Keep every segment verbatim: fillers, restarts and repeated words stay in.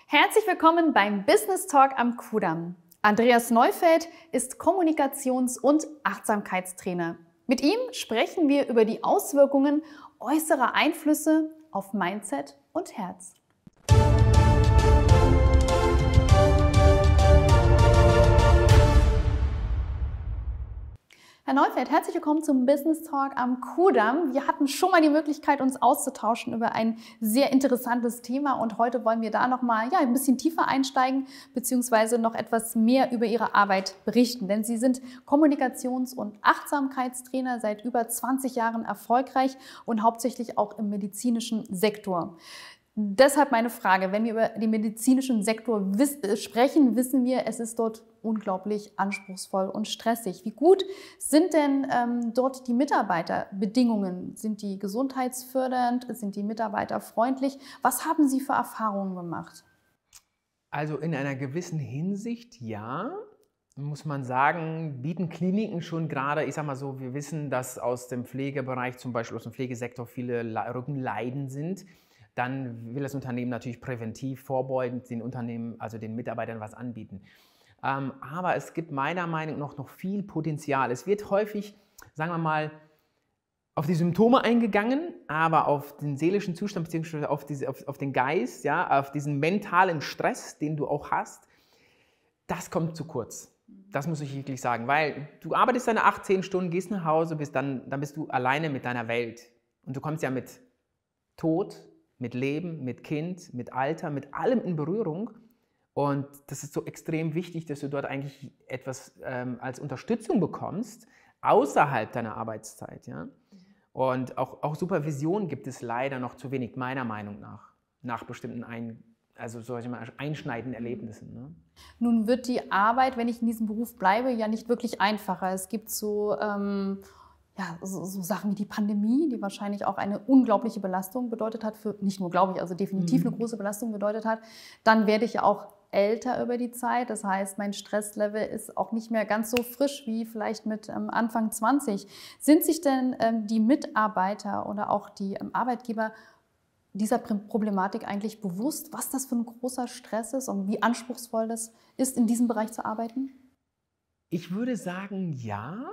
Herzlich willkommen beim Business Talk am Kudamm. Andreas Neufeld ist Kommunikations- und Achtsamkeitstrainer. Mit ihm sprechen wir über die Auswirkungen äußerer Einflüsse auf Mindset und Herz. Herr Neufeld, herzlich willkommen zum Business Talk am Kudamm. Wir hatten schon mal die Möglichkeit, uns auszutauschen über ein sehr interessantes Thema und heute wollen wir da noch mal ja, ein bisschen tiefer einsteigen beziehungsweise noch etwas mehr über Ihre Arbeit berichten. Denn Sie sind Kommunikations- und Achtsamkeitstrainer, seit über zwanzig Jahren erfolgreich und hauptsächlich auch im medizinischen Sektor. Deshalb meine Frage, wenn wir über den medizinischen Sektor wiss- sprechen, wissen wir, es ist dort unglaublich anspruchsvoll und stressig. Wie gut sind denn ähm, dort die Mitarbeiterbedingungen? Sind die gesundheitsfördernd? Sind die Mitarbeiter freundlich? Was haben Sie für Erfahrungen gemacht? Also in einer gewissen Hinsicht ja, muss man sagen, bieten Kliniken schon gerade, ich sag mal so, wir wissen, dass aus dem Pflegebereich, zum Beispiel aus dem Pflegesektor, viele Le- Rückenleiden sind. Dann will das Unternehmen natürlich präventiv, vorbeugend den Unternehmen, also den Mitarbeitern was anbieten. Ähm, aber es gibt meiner Meinung nach noch viel Potenzial. Es wird häufig, sagen wir mal, auf die Symptome eingegangen, aber auf den seelischen Zustand bzw. Auf, diese, auf, auf den Geist, ja, auf diesen mentalen Stress, den du auch hast, das kommt zu kurz. Das muss ich wirklich sagen, weil du arbeitest deine acht, zehn Stunden, gehst nach Hause, bist dann, dann bist du alleine mit deiner Welt. Und du kommst ja mit Tod, mit Leben, mit Kind, mit Alter, mit allem in Berührung. Und das ist so extrem wichtig, dass du dort eigentlich etwas ähm, als Unterstützung bekommst, außerhalb deiner Arbeitszeit. Ja? Und auch, auch Supervision gibt es leider noch zu wenig, meiner Meinung nach, nach bestimmten Ein, also solche einschneidenden Erlebnissen. Ne? Nun wird die Arbeit, wenn ich in diesem Beruf bleibe, ja nicht wirklich einfacher. Es gibt so... Ähm Ja, so, so Sachen wie die Pandemie, die wahrscheinlich auch eine unglaubliche Belastung bedeutet hat, für nicht nur, glaube ich, also definitiv eine große Belastung bedeutet hat. Dann werde ich ja auch älter über die Zeit. Das heißt, mein Stresslevel ist auch nicht mehr ganz so frisch wie vielleicht mit ähm, Anfang zwanzig. Sind sich denn ähm, die Mitarbeiter oder auch die ähm, Arbeitgeber dieser Problematik eigentlich bewusst, was das für ein großer Stress ist und wie anspruchsvoll das ist, in diesem Bereich zu arbeiten? Ich würde sagen, ja.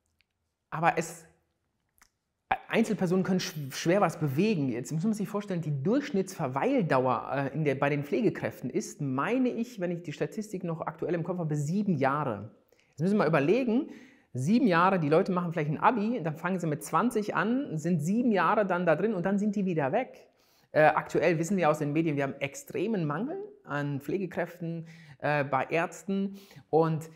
Aber es, Einzelpersonen können schwer was bewegen. Jetzt muss man sich vorstellen, die Durchschnittsverweildauer äh, in der, bei den Pflegekräften ist, meine ich, wenn ich die Statistik noch aktuell im Kopf habe, sieben Jahre. Jetzt müssen wir mal überlegen, sieben Jahre, die Leute machen vielleicht ein Abi, dann fangen sie mit zwanzig an, sind sieben Jahre dann da drin und dann sind die wieder weg. Äh, aktuell wissen wir aus den Medien, wir haben extremen Mangel an Pflegekräften, äh, bei Ärzten und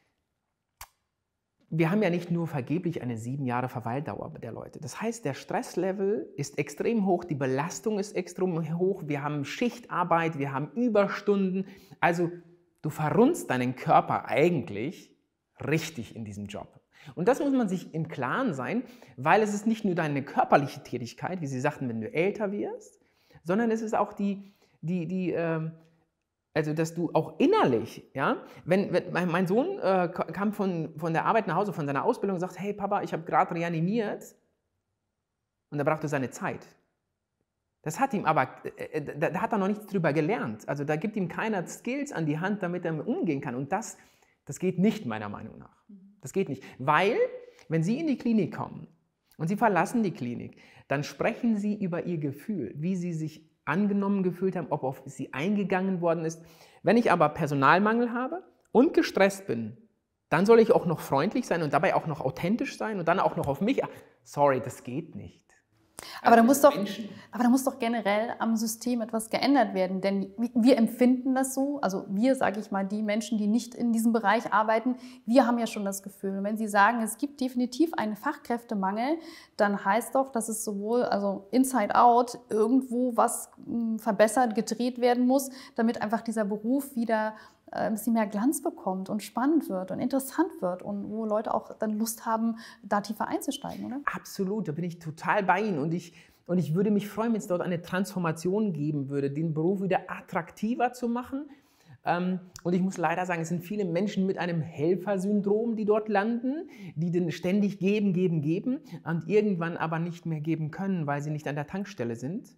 wir haben ja nicht nur vergeblich eine sieben Jahre Verweildauer der Leute. Das heißt, der Stresslevel ist extrem hoch, die Belastung ist extrem hoch, wir haben Schichtarbeit, wir haben Überstunden. Also du verrunzt deinen Körper eigentlich richtig in diesem Job. Und das muss man sich im Klaren sein, weil es ist nicht nur deine körperliche Tätigkeit, wie Sie sagten, wenn du älter wirst, sondern es ist auch die, die, die ähm, also, dass du auch innerlich, ja, wenn, wenn mein Sohn äh, kam von, von der Arbeit nach Hause, von seiner Ausbildung und sagt, hey Papa, ich habe gerade reanimiert und er brauchte seine Zeit. Das hat ihm aber, äh, da, da hat er noch nichts drüber gelernt. Also da gibt ihm keiner Skills an die Hand, damit er umgehen kann. Und das, das geht nicht, meiner Meinung nach. Das geht nicht, weil wenn Sie in die Klinik kommen und Sie verlassen die Klinik, dann sprechen Sie über Ihr Gefühl, wie Sie sich angenommen gefühlt haben, ob auf sie eingegangen worden ist. Wenn ich aber Personalmangel habe und gestresst bin, dann soll ich auch noch freundlich sein und dabei auch noch authentisch sein und dann auch noch auf mich. Sorry, das geht nicht. Aber da, muss doch, aber da muss doch generell am System etwas geändert werden, denn wir empfinden das so, also wir, sage ich mal, die Menschen, die nicht in diesem Bereich arbeiten, wir haben ja schon das Gefühl. Und wenn Sie sagen, es gibt definitiv einen Fachkräftemangel, dann heißt doch, dass es sowohl also inside out irgendwo was verbessert, gedreht werden muss, damit einfach dieser Beruf wieder ein bisschen mehr Glanz bekommt und spannend wird und interessant wird und wo Leute auch dann Lust haben, da tiefer einzusteigen, oder? Absolut, da bin ich total bei Ihnen und ich, und ich würde mich freuen, wenn es dort eine Transformation geben würde, den Beruf wieder attraktiver zu machen. Und ich muss leider sagen, es sind viele Menschen mit einem Helfersyndrom, die dort landen, die dann ständig geben, geben, geben und irgendwann aber nicht mehr geben können, weil sie nicht an der Tankstelle sind.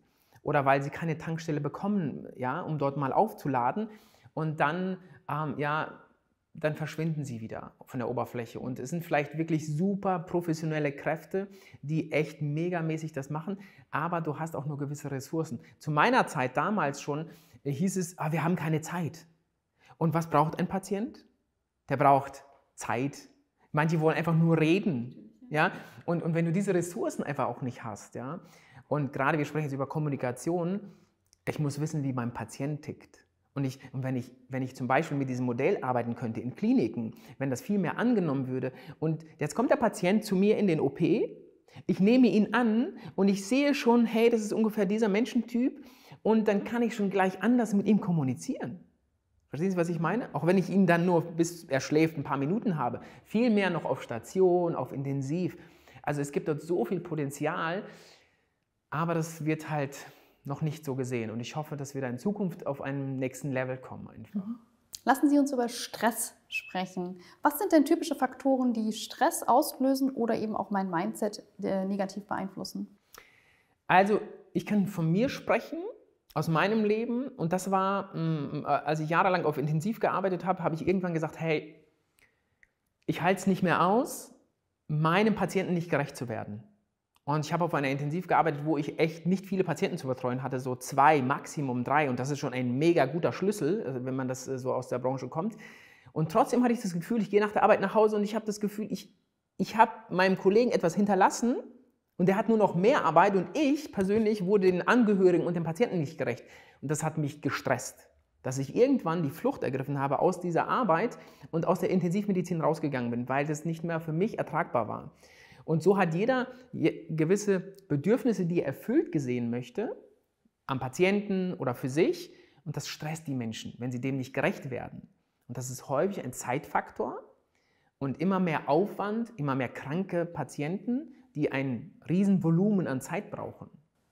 oder weil sie keine Tankstelle bekommen, ja, um dort mal aufzuladen. Und dann, ähm, ja, dann verschwinden sie wieder von der Oberfläche. Und es sind vielleicht wirklich super professionelle Kräfte, die echt megamäßig das machen, aber du hast auch nur gewisse Ressourcen. Zu meiner Zeit damals schon äh, hieß es, ah, wir haben keine Zeit. Und was braucht ein Patient? Der braucht Zeit. Manche wollen einfach nur reden. Ja? Und, und wenn du diese Ressourcen einfach auch nicht hast, ja? Und gerade wir sprechen jetzt über Kommunikation, ich muss wissen, wie mein Patient tickt. Und, ich, und wenn, ich, wenn ich zum Beispiel mit diesem Modell arbeiten könnte in Kliniken, wenn das viel mehr angenommen würde und jetzt kommt der Patient zu mir in den O P, ich nehme ihn an und ich sehe schon, hey, das ist ungefähr dieser Menschentyp und dann kann ich schon gleich anders mit ihm kommunizieren. Verstehen Sie, was ich meine? Auch wenn ich ihn dann nur, bis er schläft, ein paar Minuten habe. Viel mehr noch auf Station, auf Intensiv. Also es gibt dort so viel Potenzial, aber das wird halt noch nicht so gesehen. Und ich hoffe, dass wir da in Zukunft auf einen nächsten Level kommen einfach. Lassen Sie uns über Stress sprechen. Was sind denn typische Faktoren, die Stress auslösen oder eben auch mein Mindset äh, negativ beeinflussen? Also ich kann von mir sprechen, aus meinem Leben. Und das war, als ich jahrelang auf Intensiv gearbeitet habe, habe ich irgendwann gesagt, hey, ich halte es nicht mehr aus, meinem Patienten nicht gerecht zu werden. Und ich habe auf einer Intensiv gearbeitet, wo ich echt nicht viele Patienten zu betreuen hatte, so zwei, Maximum drei. Und das ist schon ein mega guter Schlüssel, wenn man das so aus der Branche kommt. Und trotzdem hatte ich das Gefühl, ich gehe nach der Arbeit nach Hause und ich habe das Gefühl, ich, ich habe meinem Kollegen etwas hinterlassen und der hat nur noch mehr Arbeit und ich persönlich wurde den Angehörigen und den Patienten nicht gerecht. Und das hat mich gestresst, dass ich irgendwann die Flucht ergriffen habe aus dieser Arbeit und aus der Intensivmedizin rausgegangen bin, weil das nicht mehr für mich ertragbar war. Und so hat jeder gewisse Bedürfnisse, die er erfüllt gesehen möchte, am Patienten oder für sich. Und das stresst die Menschen, wenn sie dem nicht gerecht werden. Und das ist häufig ein Zeitfaktor und immer mehr Aufwand, immer mehr kranke Patienten, die ein Riesenvolumen an Zeit brauchen.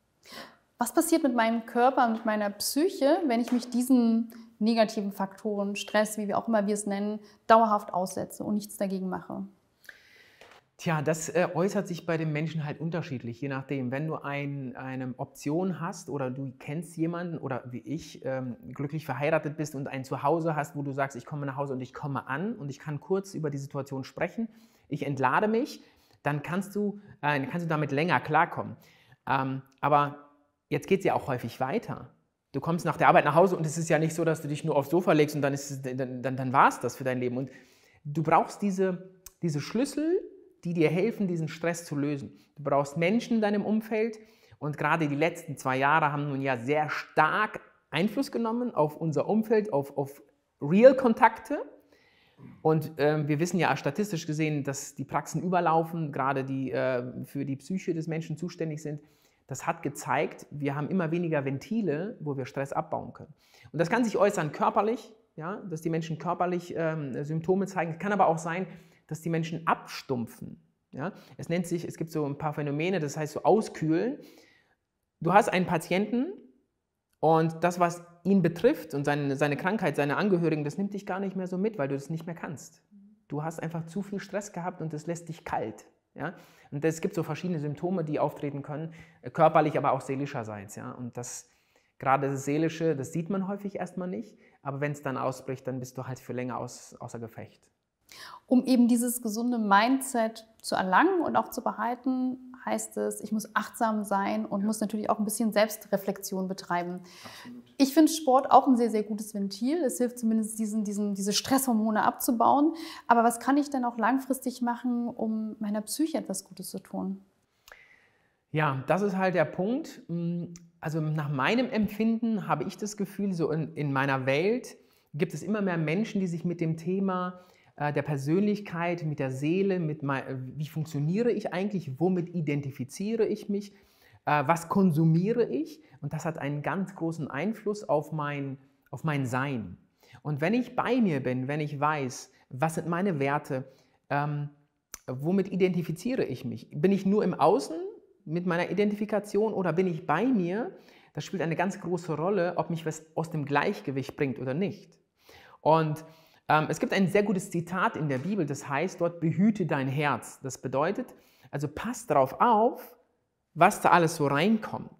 Was passiert mit meinem Körper und mit meiner Psyche, wenn ich mich diesen negativen Faktoren, Stress, wie wir auch immer wir es nennen, dauerhaft aussetze und nichts dagegen mache? Tja, das äh, äußert sich bei den Menschen halt unterschiedlich, je nachdem. Wenn du ein, eine Option hast oder du kennst jemanden oder wie ich ähm, glücklich verheiratet bist und ein Zuhause hast, wo du sagst, ich komme nach Hause und ich komme an und ich kann kurz über die Situation sprechen, ich entlade mich, dann kannst du, äh, kannst du damit länger klarkommen. Ähm, aber jetzt geht es ja auch häufig weiter. Du kommst nach der Arbeit nach Hause und es ist ja nicht so, dass du dich nur aufs Sofa legst und dann, ist es, dann, dann, dann war es das für dein Leben. Und du brauchst diese, diese Schlüssel, die dir helfen, diesen Stress zu lösen. Du brauchst Menschen in deinem Umfeld und gerade die letzten zwei Jahre haben nun ja sehr stark Einfluss genommen auf unser Umfeld, auf, auf Real-Kontakte. Und äh, wir wissen ja statistisch gesehen, dass die Praxen überlaufen, gerade die äh, für die Psyche des Menschen zuständig sind. Das hat gezeigt, wir haben immer weniger Ventile, wo wir Stress abbauen können. Und das kann sich äußern körperlich, ja, dass die Menschen körperlich ähm, Symptome zeigen. Es kann aber auch sein, dass die Menschen abstumpfen. Ja? Es nennt sich, es gibt so ein paar Phänomene, das heißt so auskühlen. Du hast einen Patienten und das, was ihn betrifft und seine, seine Krankheit, seine Angehörigen, das nimmt dich gar nicht mehr so mit, weil du das nicht mehr kannst. Du hast einfach zu viel Stress gehabt und das lässt dich kalt. Ja? Und es gibt so verschiedene Symptome, die auftreten können, körperlich, aber auch seelischerseits. Ja? Und das, gerade das Seelische, das sieht man häufig erstmal nicht, aber wenn es dann ausbricht, dann bist du halt für länger aus, außer Gefecht. Um eben dieses gesunde Mindset zu erlangen und auch zu behalten, heißt es, ich muss achtsam sein und ja. muss natürlich auch ein bisschen Selbstreflexion betreiben. Absolut. Ich finde Sport auch ein sehr, sehr gutes Ventil. Es hilft zumindest, diesen, diesen, diese Stresshormone abzubauen. Aber was kann ich denn auch langfristig machen, um meiner Psyche etwas Gutes zu tun? Ja, das ist halt der Punkt. Also nach meinem Empfinden habe ich das Gefühl, so in, in meiner Welt gibt es immer mehr Menschen, die sich mit dem Thema der Persönlichkeit, mit der Seele, mit mein, wie funktioniere ich eigentlich, womit identifiziere ich mich, äh, was konsumiere ich, und das hat einen ganz großen Einfluss auf mein, auf mein Sein. Und wenn ich bei mir bin, wenn ich weiß, was sind meine Werte, ähm, womit identifiziere ich mich, bin ich nur im Außen mit meiner Identifikation oder bin ich bei mir, das spielt eine ganz große Rolle, ob mich was aus dem Gleichgewicht bringt oder nicht. Und es gibt ein sehr gutes Zitat in der Bibel, das heißt dort, behüte dein Herz. Das bedeutet, also pass darauf auf, was da alles so reinkommt.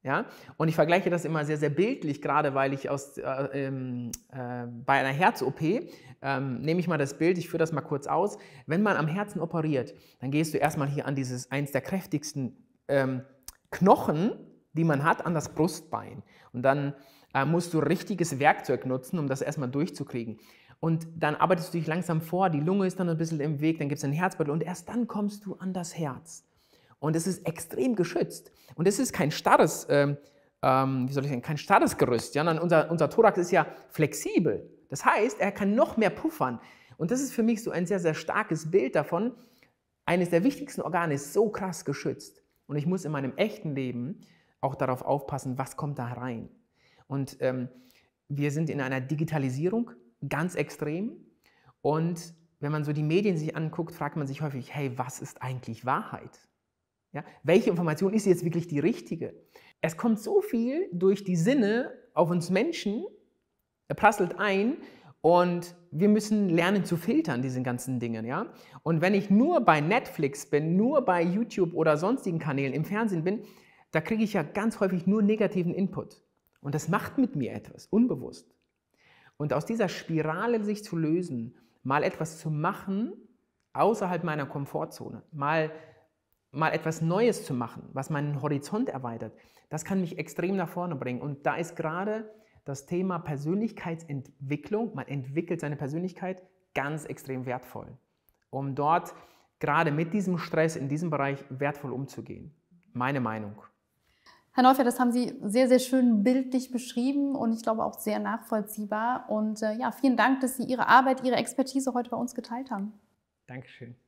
Ja? Und ich vergleiche das immer sehr, sehr bildlich, gerade weil ich aus, äh, äh, bei einer Herz-O P, äh, nehme ich mal das Bild, ich führe das mal kurz aus, wenn man am Herzen operiert, dann gehst du erstmal hier an dieses, eins der kräftigsten ähm, Knochen, die man hat, an das Brustbein. Und dann äh, musst du richtiges Werkzeug nutzen, um das erstmal durchzukriegen. Und dann arbeitest du dich langsam vor, die Lunge ist dann ein bisschen im Weg, dann gibt es einen Herzbeutel und erst dann kommst du an das Herz. Und es ist extrem geschützt. Und es ist kein starres, ähm, ähm, wie soll ich sagen, kein starres Gerüst, sondern unser, unser Thorax ist ja flexibel. Das heißt, er kann noch mehr puffern. Und das ist für mich so ein sehr, sehr starkes Bild davon. Eines der wichtigsten Organe ist so krass geschützt. Und ich muss in meinem echten Leben auch darauf aufpassen, was kommt da rein. Und ähm, wir sind in einer Digitalisierung ganz extrem. Und wenn man so die Medien sich anguckt, fragt man sich häufig, hey, was ist eigentlich Wahrheit? Ja, welche Information ist jetzt wirklich die richtige? Es kommt so viel durch die Sinne auf uns Menschen, er prasselt ein und wir müssen lernen zu filtern, diese ganzen Dinge. Ja? Und wenn ich nur bei Netflix bin, nur bei YouTube oder sonstigen Kanälen im Fernsehen bin, da kriege ich ja ganz häufig nur negativen Input. Und das macht mit mir etwas, unbewusst. Und aus dieser Spirale sich zu lösen, mal etwas zu machen, außerhalb meiner Komfortzone, mal mal etwas Neues zu machen, was meinen Horizont erweitert, das kann mich extrem nach vorne bringen. Und da ist gerade das Thema Persönlichkeitsentwicklung, man entwickelt seine Persönlichkeit, ganz extrem wertvoll, um dort gerade mit diesem Stress in diesem Bereich wertvoll umzugehen. Meine Meinung. Herr Neufeld, das haben Sie sehr, sehr schön bildlich beschrieben und ich glaube auch sehr nachvollziehbar. Und äh, ja, vielen Dank, dass Sie Ihre Arbeit, Ihre Expertise heute bei uns geteilt haben. Dankeschön.